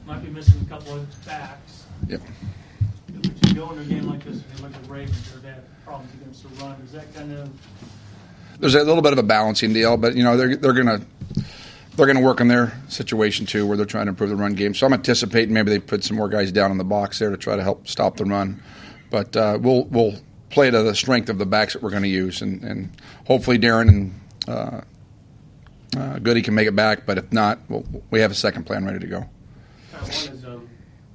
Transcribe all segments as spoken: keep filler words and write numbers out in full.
might be missing a couple of backs. Yep. But you go into a game like this, and you look at Ravens, they have problems against the run. Is that kind of... There's a little bit of a balancing deal, but, you know, they're they're going to they're going to work on their situation, too, where they're trying to improve the run game. So I'm anticipating maybe they put some more guys down in the box there to try to help stop the run. But uh, we'll we'll play to the strength of the backs that we're going to use, and, and hopefully Darren and uh, uh, Goody can make it back. But if not, we'll, we have a second plan ready to go. Uh, one is um,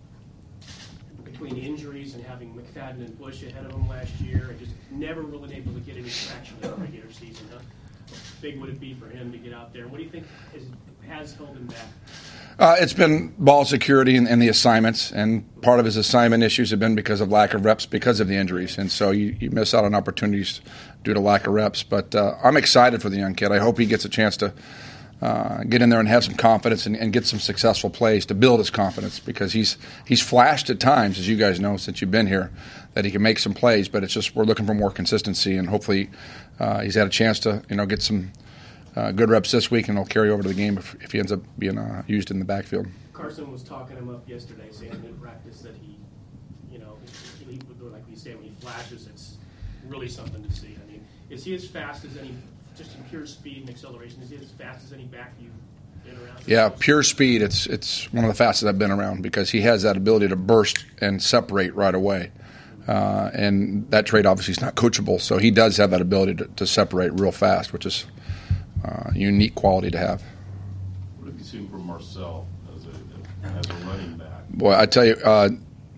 between injuries and having McFadden and Bush ahead of them last year, and just never really able to get any traction in the regular season. Huh? How big would it be for him to get out there? What do you think is, has held him back? Uh, it's been ball security and, and the assignments, and part of his assignment issues have been because of lack of reps because of the injuries, and so you, you miss out on opportunities due to lack of reps. But uh, I'm excited for the young kid. I hope he gets a chance to uh, get in there and have some confidence and, and get some successful plays to build his confidence, because he's he's flashed at times, as you guys know since you've been here, that he can make some plays, but it's just we're looking for more consistency, and hopefully uh, he's had a chance to you know get some Uh, good reps this week, and he'll carry over to the game if, if he ends up being uh, used in the backfield. Carson was talking him up yesterday, saying in practice that he, you know, he, he, like we say, when he flashes, it's really something to see. I mean, is he as fast as any, just in pure speed and acceleration, is he as fast as any back you've been around? Yeah, pure speed, it's it's one of the fastest I've been around, because he has that ability to burst and separate right away. Uh, and that trait obviously is not coachable, so he does have that ability to, to separate real fast, which is Uh, unique quality to have. What have you seen from Marcel as a, as a running back? Boy, I tell you, uh,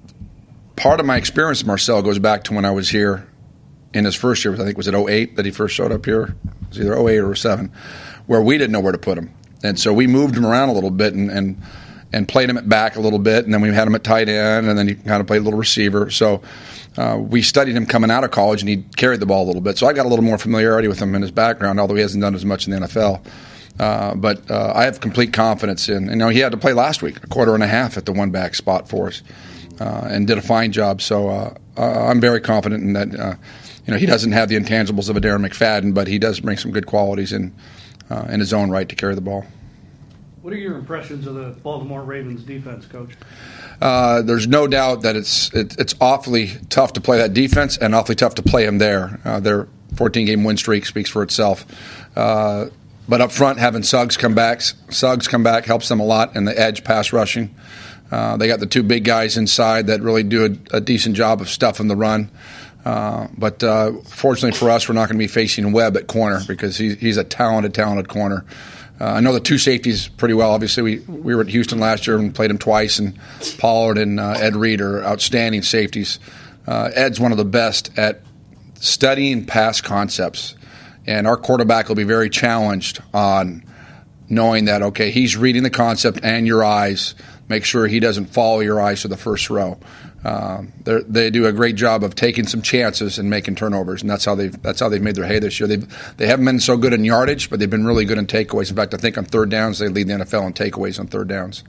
part of my experience with Marcel goes back to when I was here in his first year. I think it was at oh eight that he first showed up here. It was either oh eight or oh seven, where we didn't know where to put him. And so we moved him around a little bit and, and, and played him at back a little bit, and then we had him at tight end, and then he kind of played a little receiver. So Uh, we studied him coming out of college, and he carried the ball a little bit. So I got a little more familiarity with him in his background, although he hasn't done as much in the N F L. Uh, but uh, I have complete confidence in. You know, he had to play last week, a quarter and a half at the one back spot for us, uh, and did a fine job. So uh, uh, I'm very confident in that. Uh, you know, he doesn't have the intangibles of a Darren McFadden, but he does bring some good qualities in uh, in his own right to carry the ball. What are your impressions of the Baltimore Ravens defense, Coach? Uh, there's no doubt that it's it, it's awfully tough to play that defense, and awfully tough to play him there. Uh, their fourteen-game win streak speaks for itself. Uh, but up front, having Suggs come back, Suggs come back helps them a lot in the edge pass rushing. Uh, they got the two big guys inside that really do a, a decent job of stuffing the run. Uh, but uh, fortunately for us, we're not going to be facing Webb at corner, because he, he's a talented, talented corner. Uh, I know the two safeties pretty well. Obviously, we, we were at Houston last year and played him twice, and Pollard and uh, Ed Reed are outstanding safeties. Uh, Ed's one of the best at studying pass concepts, and our quarterback will be very challenged on knowing that, okay, he's reading the concept and your eyes. Make sure he doesn't follow your eyes to the first row. Uh, they do a great job of taking some chances and making turnovers, and that's how they've that's how they've made their hay this year. They they haven't been so good in yardage, but they've been really good in takeaways. In fact, I think on third downs they lead the N F L in takeaways on third downs.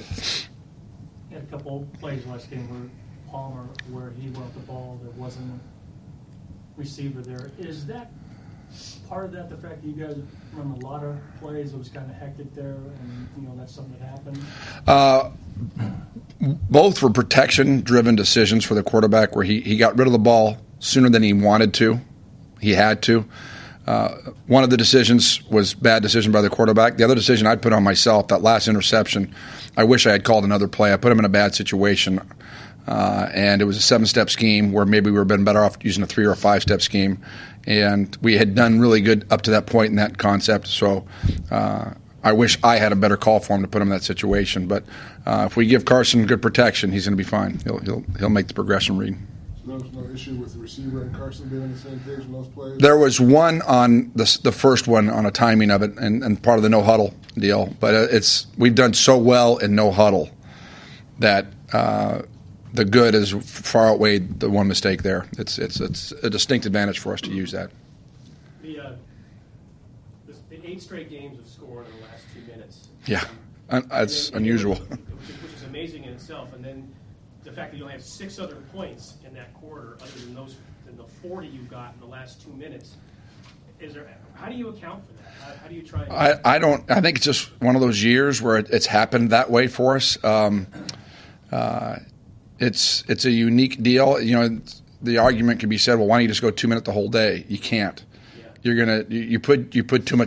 You had a couple plays last game where Palmer, where he went the ball, there wasn't a receiver there. Is that part of that the fact that you guys run a lot of plays? It was kind of hectic there, and you know that's something that happened. Uh, Both were protection-driven decisions for the quarterback, where he, he got rid of the ball sooner than he wanted to. He had to. Uh, one of the decisions was bad decision by the quarterback. The other decision I put on myself, that last interception, I wish I had called another play. I put him in a bad situation, uh, and it was a seven-step scheme where maybe we would have been better off using a three- or a five-step scheme. And we had done really good up to that point in that concept, so uh, I wish I had a better call for him to put him in that situation. But uh, if we give Carson good protection, he's going to be fine. He'll he'll he'll make the progression read. So there was no issue with the receiver and Carson being on the same page in those plays? There was one on the the first one on a timing of it, and, and part of the no huddle deal. But it's we've done so well in no huddle that uh, the good has far outweighed the one mistake there. It's it's it's a distinct advantage for us to use that. The, uh, the, the eight straight games of scoring in the last two minutes. Yeah, um, that's and then, unusual. And which, is, which is amazing in itself. And then the fact that you only have six other points in that quarter, other than those than the forty you got in the last two minutes. is there, how do you account for that? How, how do you try and? I, I don't. I think it's just one of those years where it, it's happened that way for us. Um, uh, it's it's a unique deal. You know, the argument can be said, well, why don't you just go two minutes the whole day? You can't. Yeah. You're gonna you, you put you put too much